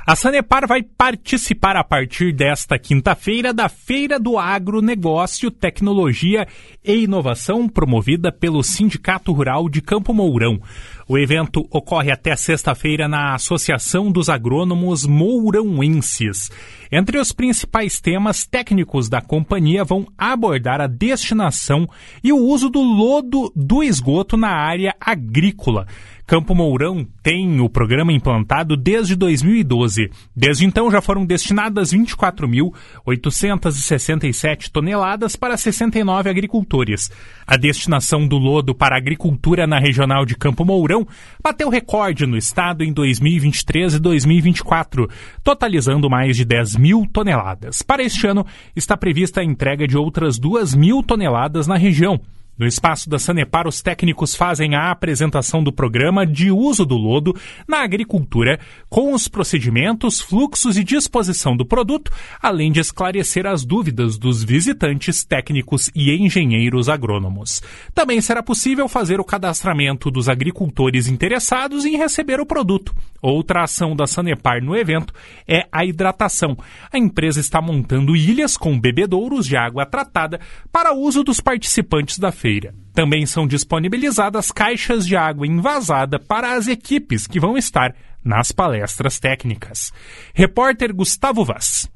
A Sanepar vai participar a partir desta quinta-feira da Feira do Agronegócio, Tecnologia e Inovação, promovida pelo Sindicato Rural de Campo Mourão. O evento ocorre até sexta-feira na Associação dos Agrônomos Mourãoenses. Entre os principais temas, técnicos da companhia vão abordar a destinação e o uso do lodo do esgoto na área agrícola. Campo Mourão tem o programa implantado desde 2012. Desde então já foram destinadas 24.867 toneladas para 69 agricultores. A destinação do lodo para a agricultura na regional de Campo Mourão bateu recorde no estado em 2023 e 2024, totalizando mais de 10 mil toneladas. Para este ano está prevista a entrega de outras 2.000 toneladas na região. No espaço da Sanepar, os técnicos fazem a apresentação do programa de uso do lodo na agricultura, com os procedimentos, fluxos e disposição do produto, além de esclarecer as dúvidas dos visitantes, técnicos e engenheiros agrônomos. Também será possível fazer o cadastramento dos agricultores interessados em receber o produto. Outra ação da Sanepar no evento é a hidratação. A empresa está montando ilhas com bebedouros de água tratada para uso dos participantes da feira. Também são disponibilizadas caixas de água envasada para as equipes que vão estar nas palestras técnicas. Repórter Gustavo Vaz.